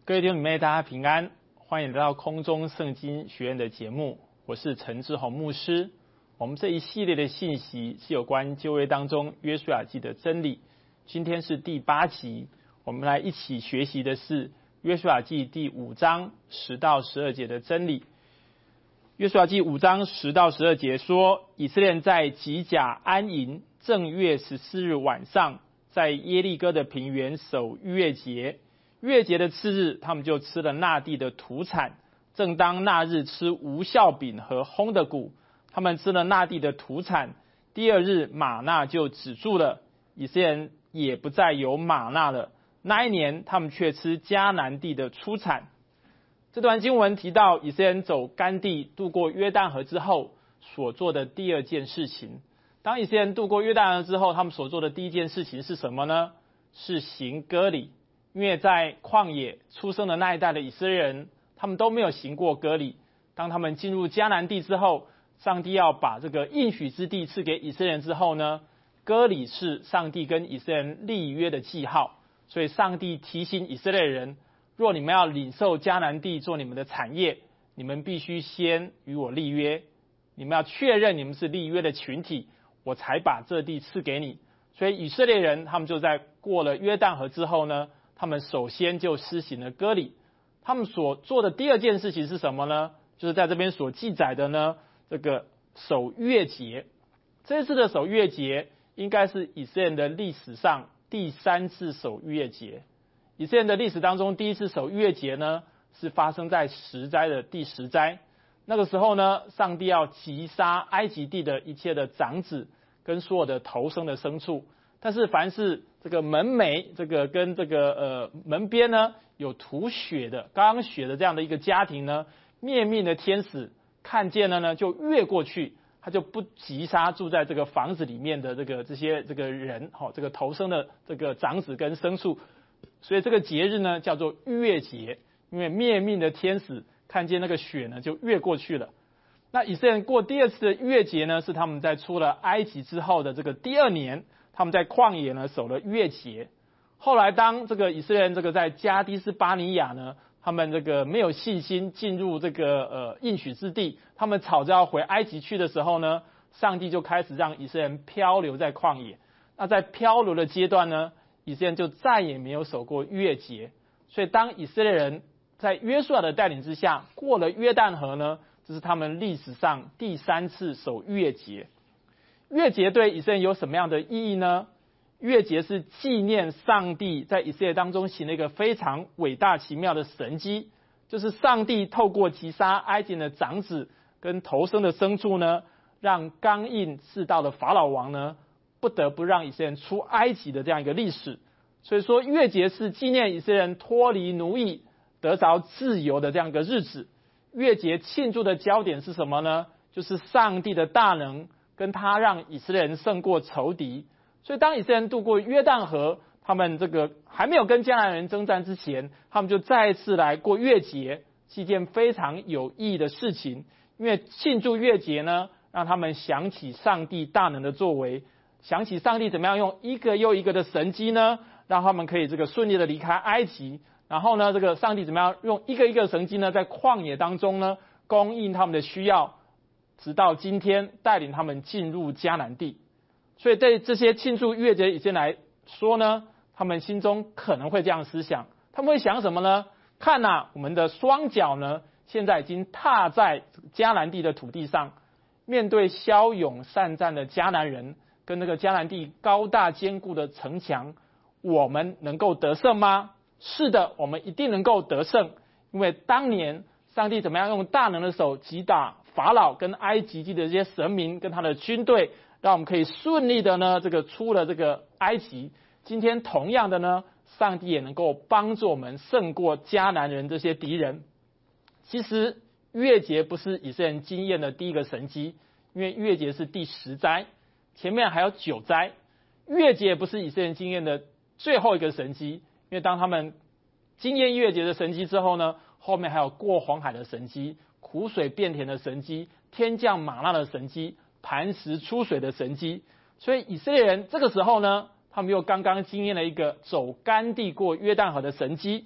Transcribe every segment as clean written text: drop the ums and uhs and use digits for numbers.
各位弟兄姊妹，大家平安，欢迎来到空中圣经学院的节目，我是陈志宏牧师。我们这一系列的信息是有关旧约当中约书亚记的真理，今天是第8集，我们来一起学习的是约书亚记第5章10到12节的真理。约书亚记5章10到12节说，以色列人在吉甲安营，正月14日晚上，在耶利哥的平原守逾越节。逾越节的次日，他们就吃了那地的土产。正当那日吃无酵饼和烘的谷，他们吃了那地的土产。第二日，玛纳就止住了，以色列人也不再有玛纳了。那一年，他们却吃迦南地的出产。这段经文提到以色列人走干地渡过约旦河之后所做的第二件事情。当以色列人渡过约旦河之后，他们所做的第一件事情是什么呢？是行割礼。因为在旷野出生的那一代的以色列人，他们都没有行过割礼。当他们进入迦南地之后，上帝要把这个应许之地赐给以色列人之后呢，割礼是上帝跟以色列人立约的记号。所以上帝提醒以色列人，若你们要领受迦南地做你们的产业，你们必须先与我立约，你们要确认你们是立约的群体，我才把这地赐给你。所以以色列人他们就在过了约旦河之后呢，他们首先就施行了割礼。他们所做的第二件事情是什么呢？就是在这边所记载的呢，这个守逾越节。这次的守逾越节应该是以色列人的历史上第3次守逾越节。以色列人的历史当中，第一次守逾越节呢，是发生在10灾的第10灾。那个时候呢，上帝要击杀埃及地的一切的长子跟所有的头生的牲畜。但是凡是这个门楣这个跟这个门边呢有涂血的刚血的这样的一个家庭呢，灭命的天使看见了呢，就越过去，他就不击杀住在这个房子里面的这些人，这个头生的这个长子跟牲畜。所以这个节日呢叫做逾越节，因为灭命的天使看见那个血呢就越过去了。那以色列人过第二次的逾越节呢，是他们在出了埃及之后的这个第2年，他们在旷野呢守了逾越节。后来当这个以色列人这个在加迪斯巴尼亚呢，他们这个没有信心进入这个应许之地，他们吵着要回埃及去的时候呢，上帝就开始让以色列人漂流在旷野。那在漂流的阶段呢，以色列人就再也没有守过逾越节。所以当以色列人在约书亚的带领之下过了约旦河呢，这是他们历史上第3次守逾越节。逾越节对以色列人有什么样的意义呢？逾越节是纪念上帝在以色列当中行了一个非常伟大奇妙的神迹，就是上帝透过击杀埃及的长子跟头生的牲畜呢，让刚硬世道的法老王呢，不得不让以色列人出埃及的这样一个历史。所以说逾越节是纪念以色列人脱离奴役得着自由的这样一个日子。逾越节庆祝的焦点是什么呢？就是上帝的大能跟他让以色列人胜过仇敌。所以当以色列人渡过约旦河，他们这个还没有跟迦南人征战之前，他们就再一次来过逾越节，是一件非常有意义的事情。因为庆祝逾越节呢，让他们想起上帝大能的作为，想起上帝怎么样用一个又一个的神迹呢，让他们可以这个顺利的离开埃及。然后呢，这个上帝怎么样用一个一个神迹呢，在旷野当中呢，供应他们的需要，直到今天带领他们进入迦南地。所以对这些庆祝逾越节以前来说呢，他们心中可能会这样思想，他们会想什么呢？看啊，我们的双脚呢，现在已经踏在迦南地的土地上，面对骁勇善战的迦南人跟那个迦南地高大坚固的城墙，我们能够得胜吗？是的，我们一定能够得胜。因为当年上帝怎么样用大能的手击打法老跟埃及地的这些神明跟他的军队，让我们可以顺利的呢，这个出了这个埃及。今天同样的呢，上帝也能够帮助我们胜过迦南人这些敌人。其实逾越节不是以色列人经验的第一个神迹，因为逾越节是第10灾，前面还有9灾。逾越节不是以色列人经验的最后一个神迹，因为当他们经验逾越节的神迹之后呢，后面还有过红海的神迹，苦水变甜的神迹，天降玛纳的神迹，磐石出水的神迹。所以以色列人这个时候呢，他们又刚刚经验了一个走干地过约旦河的神迹，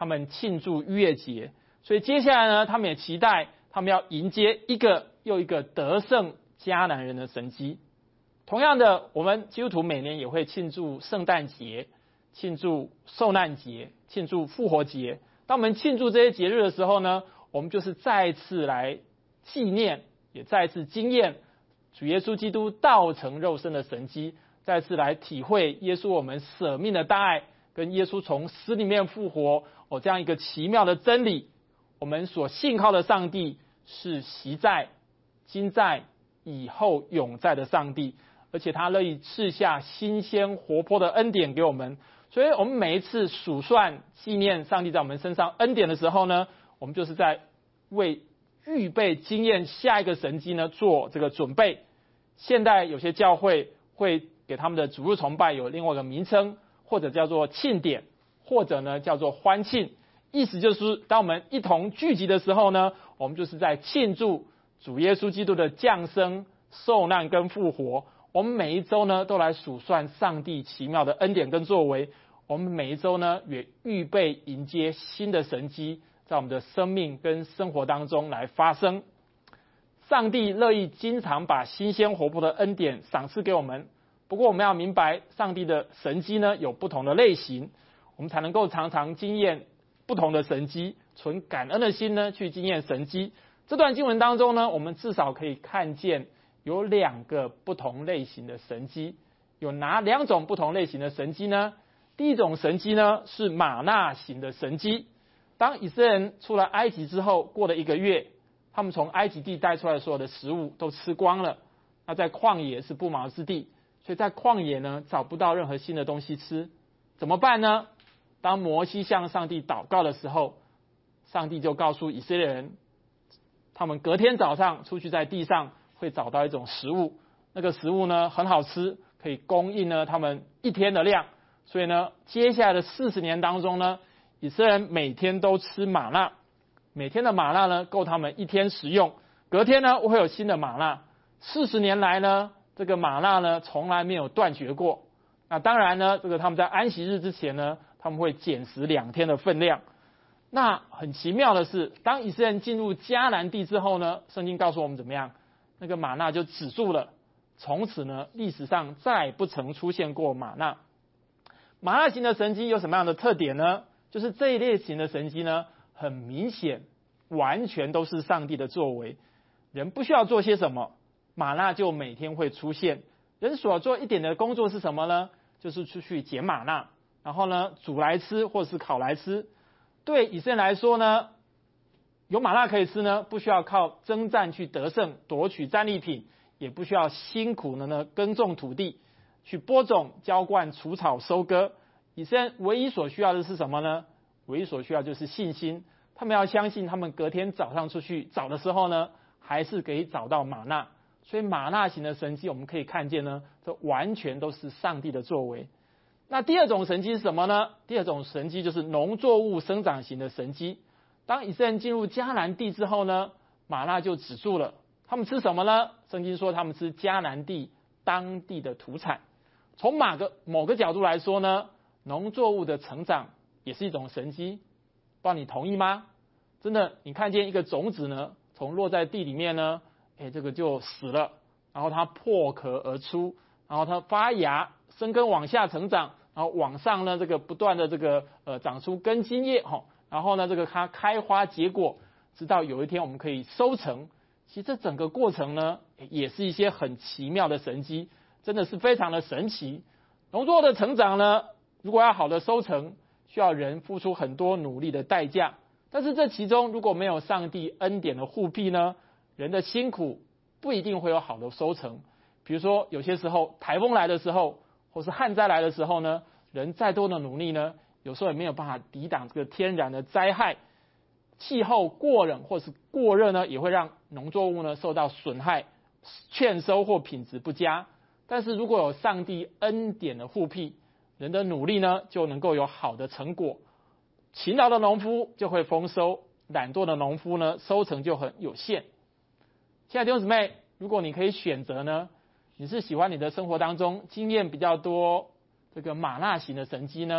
他们庆祝逾越节，所以接下来呢，他们也期待他们要迎接一个又一个得胜迦南人的神迹。同样的，我们基督徒每年也会庆祝圣诞节、庆祝受难节、庆祝复活节。当我们庆祝这些节日的时候呢，我们就是再一次来纪念，也再一次经验主耶稣基督道成肉身的神迹，再次来体会耶稣我们舍命的大爱，跟耶稣从死里面复活这样一个奇妙的真理。我们所信靠的上帝是昔在、今在、以后永在的上帝，而且他乐意赐下新鲜活泼的恩典给我们。所以我们每一次数算纪念上帝在我们身上恩典的时候呢，我们就是在为预备经验下一个神迹呢做这个准备。现代有些教会会给他们的主日崇拜有另外一个名称，或者叫做庆典，或者呢叫做欢庆。意思就是当我们一同聚集的时候呢，我们就是在庆祝主耶稣基督的降生、受难跟复活。我们每一周呢都来数算上帝奇妙的恩典跟作为，我们每一周呢也预备迎接新的神迹在我们的生命跟生活当中来发生。上帝乐意经常把新鲜活泼的恩典赏赐给我们，不过我们要明白上帝的神迹呢有不同的类型，我们才能够常常经验不同的神迹，存感恩的心呢去经验神迹。这段经文当中呢，我们至少可以看见有2个不同类型的神迹。有哪2种不同类型的神迹呢？第一种神迹呢是玛纳型的神迹。当以色列人出了埃及之后，过了1个月，他们从埃及地带出来所有的食物都吃光了。那在旷野是不毛之地，所以在旷野呢找不到任何新的东西吃，怎么办呢？当摩西向上帝祷告的时候，上帝就告诉以色列人，他们隔天早上出去在地上会找到一种食物，那个食物呢很好吃，可以供应呢他们1天的量。所以呢，接下来的40年当中呢，以色列人每天都吃玛纳，每天的玛纳呢够他们1天食用，隔天呢会有新的玛纳。40年来呢，这个玛纳呢从来没有断绝过。那当然呢，这个他们在安息日之前呢，他们会减食2天的分量。那很奇妙的是，当以色列人进入迦南地之后呢，圣经告诉我们怎么样？那个玛纳就止住了，从此呢，历史上再不曾出现过玛纳。玛纳型的神迹有什么样的特点呢？就是这一类型的神迹呢，很明显，完全都是上帝的作为，人不需要做些什么，玛纳就每天会出现。人所做一点的工作是什么呢？就是出去捡玛纳，然后呢煮来吃或是烤来吃。对以色列来说呢，有玛纳可以吃呢，不需要靠征战去得胜夺取战利品，也不需要辛苦的呢耕种土地，去播种浇灌除草收割。以色列唯一所需要的是什么呢？唯一所需要就是信心。他们要相信，他们隔天早上出去找的时候呢，还是可以找到玛纳。所以玛纳型的神迹我们可以看见呢，这完全都是上帝的作为。那第二种神迹是什么呢？第二种神迹就是农作物生长型的神迹。当以色列人进入迦南地之后呢，玛纳就止住了。他们吃什么呢？圣经说他们吃迦南地当地的土产。从某个角度来说呢，农作物的成长也是一种神迹，不知道你同意吗？真的，你看见一个种子呢，从落在地里面呢，这个就死了，然后它破壳而出，然后它发芽生根往下成长，然后往上呢这个不断的这个长出根茎叶然后呢这个它开花结果，直到有一天我们可以收成。其实这整个过程呢，也是一些很奇妙的神迹，真的是非常的神奇。农作物的成长呢，如果要好的收成，需要人付出很多努力的代价。但是这其中如果没有上帝恩典的护庇呢，人的辛苦不一定会有好的收成。比如说有些时候台风来的时候，或是旱灾来的时候呢，人再多的努力呢，有时候也没有办法抵挡这个天然的灾害。气候过冷或是过热呢，也会让农作物呢受到损害，欠收或品质不佳。但是如果有上帝恩典的护庇，人的努力呢就能够有好的成果。勤劳的农夫就会丰收，懒惰的农夫呢收成就很有限。亲爱的弟兄姊妹，如果你可以选择呢，你是喜欢你的生活当中经验比较多这个玛纳型的神迹呢，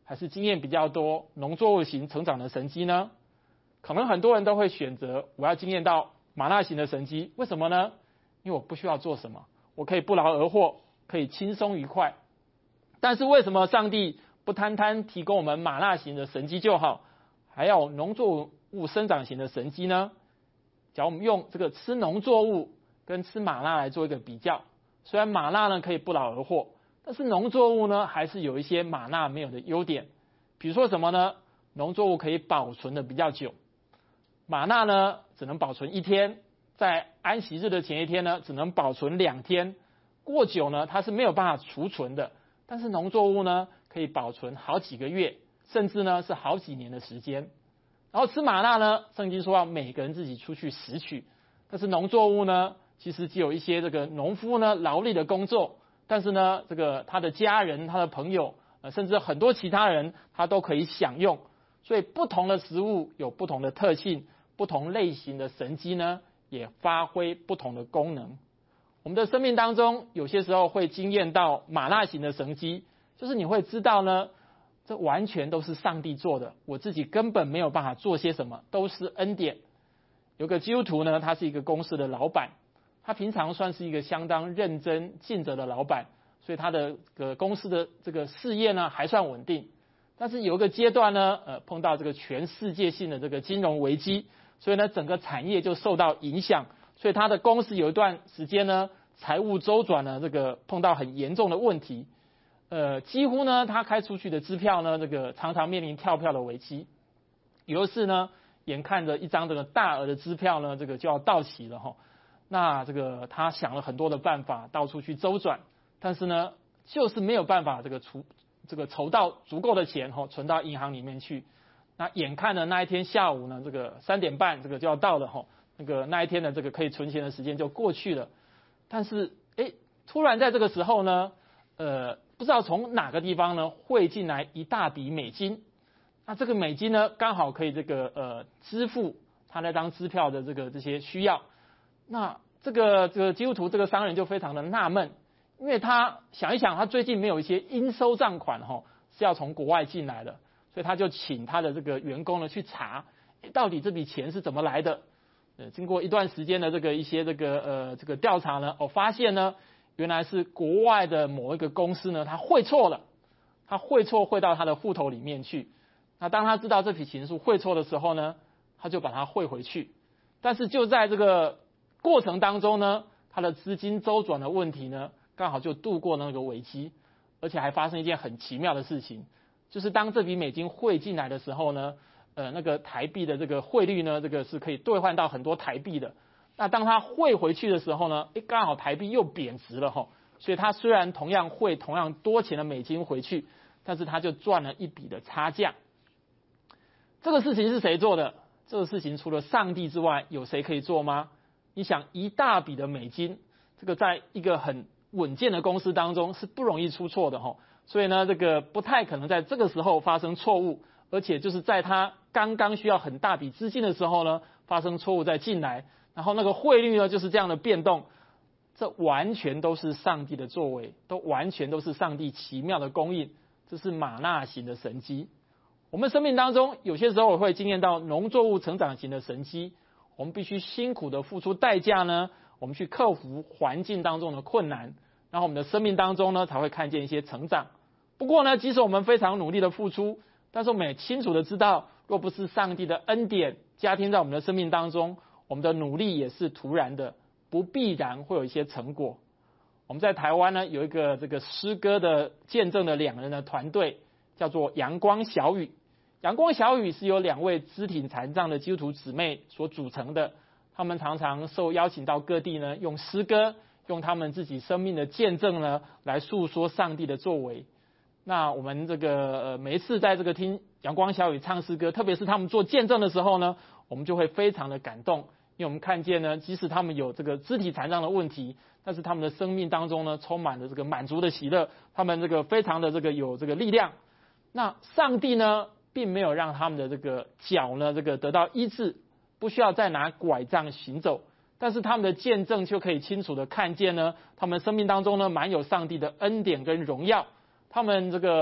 还是经验比较多农作物型成长的神机呢？可能很多人都会选择我要经验到玛纳型的神机，为什么呢？因为我不需要做什么，我可以不劳而获，可以轻松愉快。但是为什么上帝不单单提供我们玛纳型的神机就好，还要农作物生长型的神机呢？假如我们用这个吃农作物跟吃玛纳来做一个比较，虽然玛纳呢可以不劳而获，但是农作物呢还是有一些玛纳没有的优点。比如说什么呢？农作物可以保存的比较久，玛纳呢只能保存1天，在安息日的前一天呢只能保存2天，过久呢它是没有办法储存的。但是农作物呢可以保存好几个月，甚至呢是好几年的时间。然后吃玛纳呢，圣经说要每个人自己出去拾取，但是农作物呢，其实只有一些这个农夫呢劳力的工作，但是呢，这个他的家人、他的朋友，甚至很多其他人，他都可以享用。所以不同的食物有不同的特性，不同类型的神机呢，也发挥不同的功能。我们的生命当中，有些时候会经验到玛纳型的神机，就是你会知道呢，这完全都是上帝做的，我自己根本没有办法做些什么，都是恩典。有个基督徒呢，他是一个公司的老板，他平常算是一个相当认真尽责的老板，所以他的公司的这个事业呢还算稳定。但是有一个阶段呢，碰到这个全世界性的这个金融危机，所以呢整个产业就受到影响，所以他的公司有一段时间呢财务周转呢这个碰到很严重的问题。几乎呢，他开出去的支票呢，这个常常面临跳票的危机。有一次呢，眼看着一张这个大额的支票呢，这个就要到期了哈。那这个他想了很多的办法，到处去周转，但是呢，就是没有办法筹到足够的钱哈，存到银行里面去。那眼看着那一天下午呢，这个3点半这个就要到了哈，那一天的这个可以存钱的时间就过去了。但是突然在这个时候呢，不知道从哪个地方呢汇进来一大笔美金，那这个美金呢刚好可以支付他那张支票的这些需要。那这个基督徒这个商人就非常的纳闷，因为他想一想，他最近没有一些应收账款是要从国外进来的，所以他就请他的这个员工呢去查，到底这笔钱是怎么来的。经过一段时间的一些调查呢，发现呢，原来是国外的某一个公司呢，他汇错了，他汇到他的户头里面去。那当他知道这笔钱是汇错的时候呢，他就把它汇回去。但是就在这个过程当中呢，他的资金周转的问题呢，刚好就度过那个危机，而且还发生一件很奇妙的事情，就是当这笔美金汇进来的时候呢，那个台币的这个汇率呢，这个是可以兑换到很多台币的。那当他汇回去的时候呢，刚好台币又贬值了哈，所以他虽然同样汇同样多钱的美金回去，但是他就赚了一笔的差价。这个事情是谁做的？这个事情除了上帝之外，有谁可以做吗？你想一大笔的美金，这个在一个很稳健的公司当中是不容易出错的哈，所以呢，这个不太可能在这个时候发生错误，而且就是在他刚刚需要很大笔资金的时候呢，发生错误再进来。然后那个汇率呢就是这样的变动，这完全都是上帝的作为，都完全都是上帝奇妙的供应，这是玛纳型的神机。我们生命当中有些时候会经验到农作物成长型的神机，我们必须辛苦的付出代价呢，我们去克服环境当中的困难，然后我们的生命当中呢才会看见一些成长。不过呢，即使我们非常努力的付出，但是我们也清楚的知道，若不是上帝的恩典加添在我们的生命当中，我们的努力也是徒然的，不必然会有一些成果。我们在台湾呢有一个这个诗歌的见证的2人的团队，叫做阳光小雨。阳光小雨是由2位肢体残障的基督徒姊妹所组成的，他们常常受邀请到各地呢，用诗歌，用他们自己生命的见证呢，来诉说上帝的作为。那我们每一次在听阳光小雨唱诗歌，特别是他们做见证的时候呢，我们就会非常的感动。因为我们看见呢，即使他们有这个肢体残障的问题，但是他们的生命当中呢，充满了这个满足的喜乐，他们非常的有力量。那上帝呢，并没有让他们的脚呢得到医治，不需要再拿拐杖行走，但是他们的见证就可以清楚的看见呢，他们生命当中呢，满有上帝的恩典跟荣耀。他们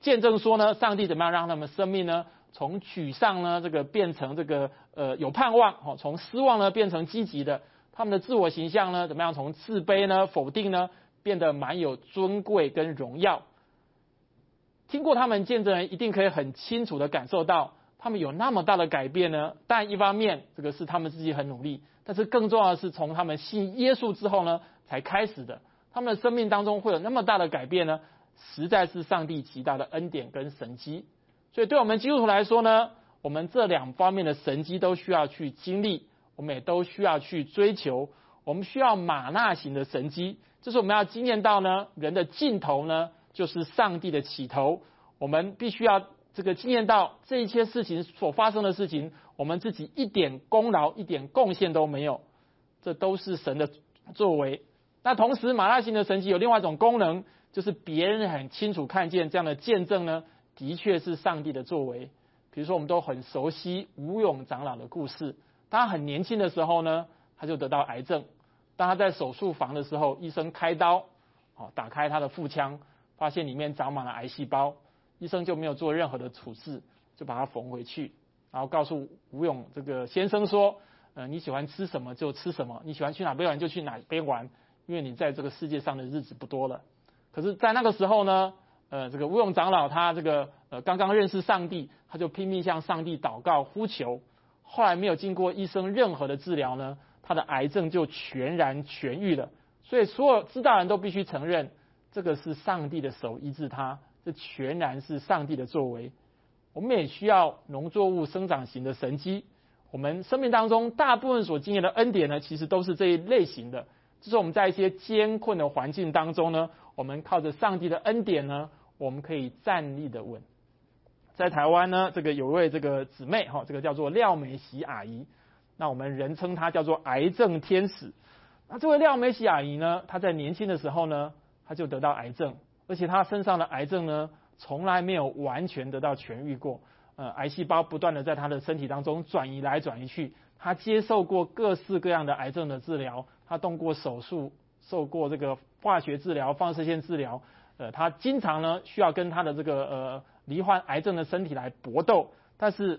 见证说呢，上帝怎么样让他们生命呢从沮丧呢这个变成这个有盼望，从失望呢变成积极的，他们的自我形象呢怎么样从自卑呢否定呢变得蛮有尊贵跟荣耀。听过他们见证人一定可以很清楚的感受到，他们有那么大的改变呢，但一方面这个是他们自己很努力，但是更重要的是从他们信耶稣之后呢才开始的。他们的生命当中会有那么大的改变呢，实在是上帝极大的恩典跟神迹。所以对我们基督徒来说呢，我们这两方面的神迹都需要去经历，我们也都需要去追求。我们需要玛纳型的神迹，就是我们要经验到呢，人的尽头呢就是上帝的起头。我们必须要这个经验到这一切事情所发生的事情，我们自己一点功劳一点贡献都没有，这都是神的作为。那同时玛纳型的神迹有另外一种功能，就是别人很清楚看见这样的见证呢的确是上帝的作为。比如说我们都很熟悉吴勇长老的故事，当他很年轻的时候呢，他就得到癌症。当他在手术房的时候，医生开刀打开他的腹腔，发现里面长满了癌细胞，医生就没有做任何的处置，就把它缝回去，然后告诉吴勇这个先生说，你喜欢吃什么就吃什么，你喜欢去哪边玩就去哪边玩，因为你在这个世界上的日子不多了。可是在那个时候呢，这个吴勇长老他这个刚刚认识上帝，他就拼命向上帝祷告呼求，后来没有经过医生任何的治疗呢，他的癌症就全然痊愈了。所以所有知道人都必须承认，这个是上帝的手医治他，这全然是上帝的作为。我们也需要农作物生长型的神迹。我们生命当中大部分所经验的恩典呢，其实都是这一类型的。就是我们在一些艰困的环境当中呢，我们靠着上帝的恩典呢，我们可以站立的稳。在台湾呢，这个有一位这个姊妹这个叫做廖美喜阿姨，那我们人称她叫做癌症天使。那这位廖美喜阿姨呢，她在年轻的时候呢，她就得到癌症，而且她身上的癌症呢，从来没有完全得到痊愈过。癌细胞不断的在她的身体当中转移来转移去，她接受过各式各样的癌症的治疗，她动过手术，受过这个化学治疗、放射线治疗，她经常呢需要跟她的这个罹患癌症的身体来搏斗。但是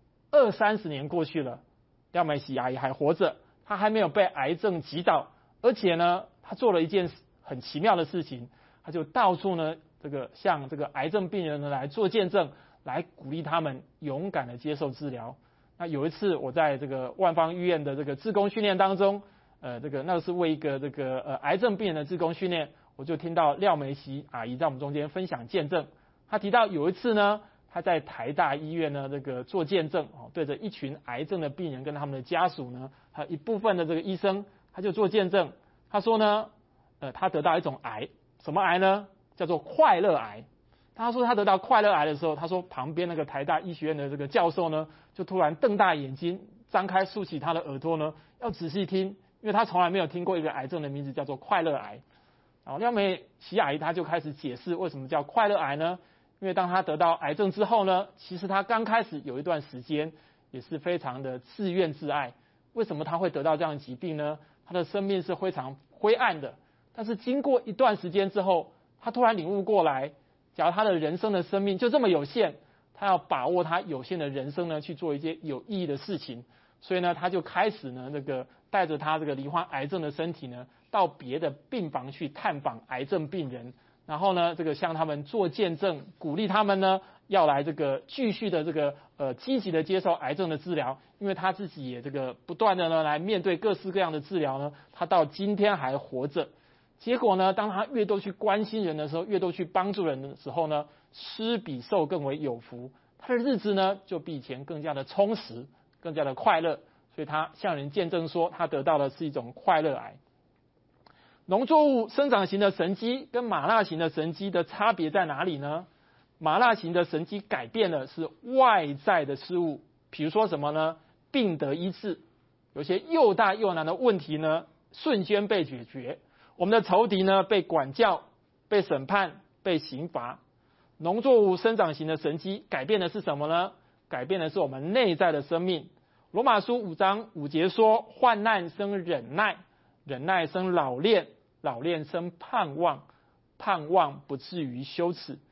20-30年过去了，廖美喜阿姨还活着，她还没有被癌症击倒，而且呢，她做了一件很奇妙的事情，她就到处呢这个向这个癌症病人呢来做见证，来鼓励他们勇敢的接受治疗。那有一次我在这个万芳医院的这个志工训练当中，那个是为一个这个癌症病人的志工训练，我就听到廖美喜阿姨在我们中间分享见证。她提到有一次呢，她在台大医院呢这个做见证，对着一群癌症的病人跟他们的家属呢，还有一部分的这个医生，他就做见证。他说呢，他得到一种癌，什么癌呢？叫做快乐癌。他说他得到快乐癌的时候，他说旁边那个台大医学院的这个教授呢，就突然瞪大眼睛，张开竖起他的耳朵呢，要仔细听，因为他从来没有听过一个癌症的名字叫做快乐癌。然后廖美喜阿姨她就开始解释为什么叫快乐癌呢？因为当他得到癌症之后呢，其实他刚开始有一段时间也是非常的自怨自艾。为什么他会得到这样的疾病呢？他的生命是非常灰暗的。但是经过一段时间之后，他突然领悟过来，假如他的人生的生命就这么有限，他要把握他有限的人生呢，去做一些有意义的事情。所以呢，他就开始呢，带着他这个罹患癌症的身体呢，到别的病房去探访癌症病人，然后呢，向他们做见证，鼓励他们呢，要来继续的积极的接受癌症的治疗。因为他自己也不断的呢来面对各式各样的治疗呢，他到今天还活着。结果呢，当他越多去关心人的时候，越多去帮助人的时候呢，施比受更为有福，他的日子呢就比以前更加的充实，更加的快乐。所以他向人见证说，他得到的是一种快乐癌。农作物生长型的神迹跟玛纳型的神迹的差别在哪里呢？玛纳型的神迹改变的是外在的事物，比如说什么呢？病得医治，有些又大又难的问题呢，瞬间被解决。我们的仇敌呢，被管教、被审判、被刑罚。农作物生长型的神迹改变的是什么呢？改变的是我们内在的生命。罗马书5章5节说，患难生忍耐，忍耐生老练，老练生盼望，盼望不至于羞耻。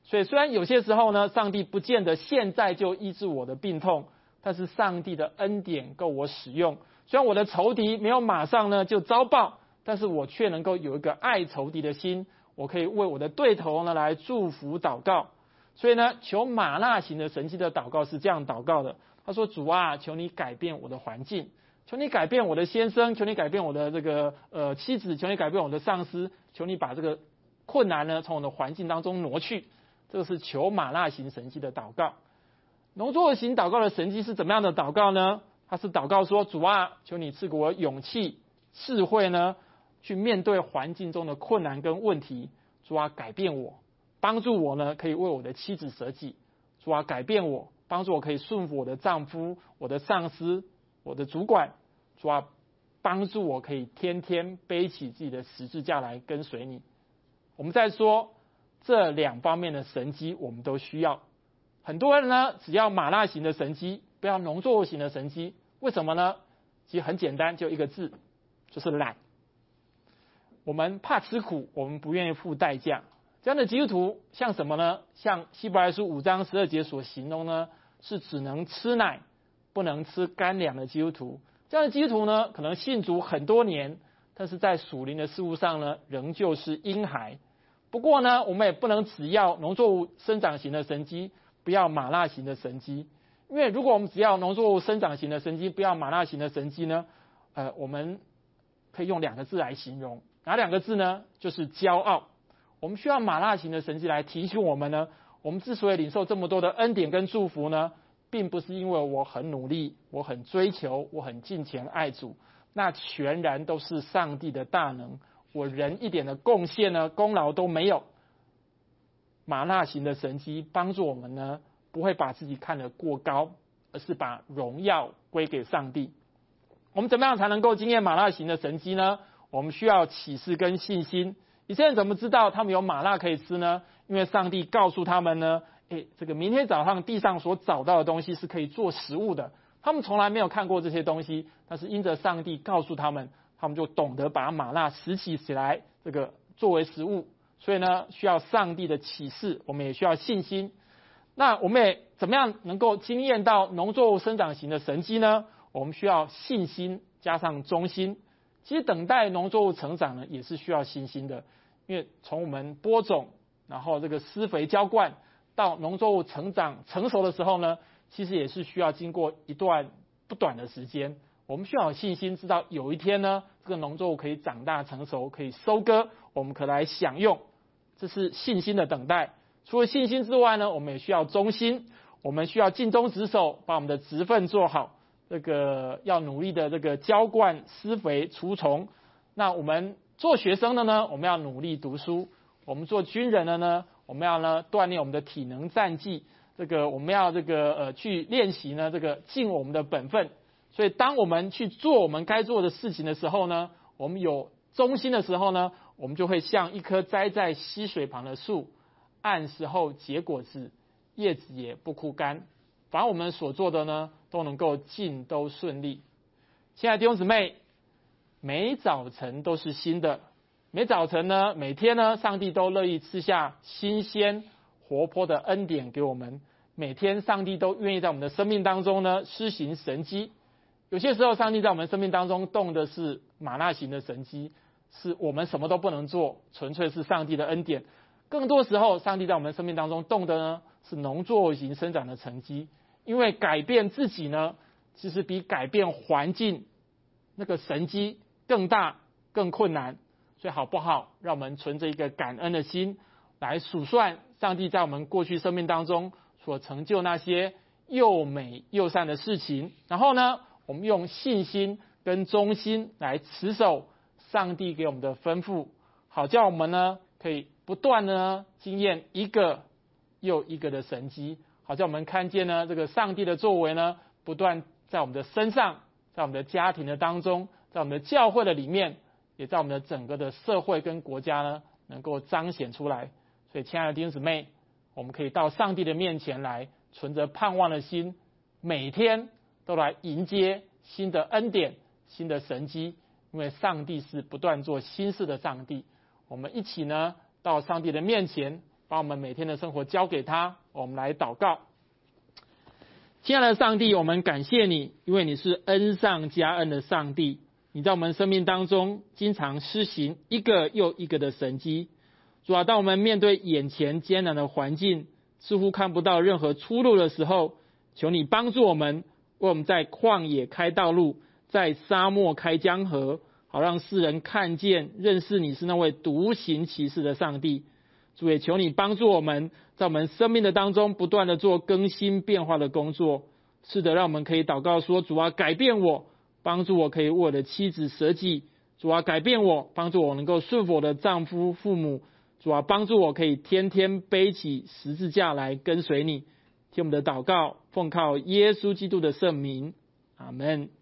所以虽然有些时候呢，上帝不见得现在就医治我的病痛，但是上帝的恩典够我使用。虽然我的仇敌没有马上呢就遭报，但是我却能够有一个爱仇敌的心，我可以为我的对头呢来祝福祷告。所以呢，求玛纳型的神迹的祷告是这样祷告的，他说：主啊，求你改变我的环境，求你改变我的先生，求你改变我的这个妻子，求你改变我的上司，求你把这个困难呢从我的环境当中挪去。这个是求玛纳型神迹的祷告。农作物型祷告的神迹是怎么样的祷告呢？他是祷告说：主啊，求你赐给我勇气、智慧呢，去面对环境中的困难跟问题。主啊，改变我，帮助我呢，可以为我的妻子舍己。主啊，改变我，帮助我可以顺服我的丈夫、我的上司、我的主管。主啊，帮助我可以天天背起自己的十字架来跟随你。我们再说这两方面的神迹，我们都需要。很多人呢，只要玛纳型的神迹，不要农作物型的神迹。为什么呢？其实很简单，就一个字，就是懒。我们怕吃苦，我们不愿意付代价。这样的基督徒像什么呢？像希伯来书5章12节所形容呢，是只能吃奶，不能吃干粮的基督徒。这样的基督徒呢，可能信主很多年，但是在属灵的事物上呢，仍旧是婴孩。不过呢，我们也不能只要农作物生长型的神迹，不要玛纳型的神迹。因为如果我们只要农作物生长型的神迹，不要玛纳型的神迹呢，我们可以用2个字来形容，哪2个字呢？就是骄傲。我们需要玛纳型的神迹来提醒我们呢，我们之所以领受这么多的恩典跟祝福呢，并不是因为我很努力，我很追求，我很敬虔爱主，那全然都是上帝的大能，我人一点的贡献呢，功劳都没有。玛纳型的神迹帮助我们呢，不会把自己看得过高，而是把荣耀归给上帝。我们怎么样才能够经验玛纳型的神迹呢？我们需要启示跟信心。以色列人怎么知道他们有玛纳可以吃呢？因为上帝告诉他们呢，这个明天早上地上所找到的东西是可以做食物的。他们从来没有看过这些东西，但是因着上帝告诉他们，他们就懂得把玛纳拾起来，这个作为食物。所以呢，需要上帝的启示，我们也需要信心。那我们也怎么样能够经验到农作物生长型的神迹呢？我们需要信心加上忠心。其实等待农作物成长呢，也是需要信心的，因为从我们播种，然后这个施肥浇灌，到农作物成长成熟的时候呢，其实也是需要经过一段不短的时间。我们需要有信心，知道有一天呢，这个农作物可以长大成熟，可以收割，我们可来享用。这是信心的等待。除了信心之外呢，我们也需要忠心，我们需要尽忠职守，把我们的职分做好。这个要努力的这个浇灌、施肥、除虫。那我们做学生的呢，我们要努力读书；我们做军人的呢，我们要呢锻炼我们的体能战技。这个我们要去练习呢这个尽我们的本分。所以当我们去做我们该做的事情的时候呢，我们有忠心的时候呢，我们就会像一棵栽在溪水旁的树，按时候结果子，叶子也不枯干。反正我们所做的呢，都能够尽都顺利。亲爱的弟兄姊妹，每早晨都是新的，每早晨呢，每天呢，上帝都乐意赐下新鲜活泼的恩典给我们。每天上帝都愿意在我们的生命当中呢施行神迹。有些时候上帝在我们生命当中动的是玛纳型的神迹，是我们什么都不能做，纯粹是上帝的恩典。更多时候上帝在我们生命当中动的呢是农作物型生长的成绩。因为改变自己呢，其实比改变环境那个神迹更大更困难。所以好不好，让我们存着一个感恩的心来数算上帝在我们过去生命当中所成就那些又美又善的事情，然后呢，我们用信心跟忠心来持守上帝给我们的吩咐，好叫我们呢可以不断的呢经验一个又一个的神迹，好叫我们看见呢这个上帝的作为呢不断在我们的身上，在我们的家庭的当中，在我们的教会的里面，也在我们的整个的社会跟国家呢能够彰显出来。所以亲爱的弟兄姊妹，我们可以到上帝的面前来，存着盼望的心，每天都来迎接新的恩典、新的神迹，因为上帝是不断做新事的上帝。我们一起呢到上帝的面前把我们每天的生活交给他。我们来祷告。亲爱的上帝，我们感谢你，因为你是恩上加恩的上帝，你在我们生命当中经常施行一个又一个的神迹。主啊，当我们面对眼前艰难的环境，似乎看不到任何出路的时候，求你帮助我们，为我们在旷野开道路，在沙漠开江河，好让世人看见认识你是那位独行其事的上帝。主也求你帮助我们，在我们生命的当中不断的做更新变化的工作。是的，让我们可以祷告说，主啊，改变我，帮助我可以为我的妻子舍己。主啊，改变我，帮助我能够顺服我的丈夫父母。主啊，帮助我可以天天背起十字架来跟随你。听我们的祷告，奉靠耶稣基督的圣名，阿们。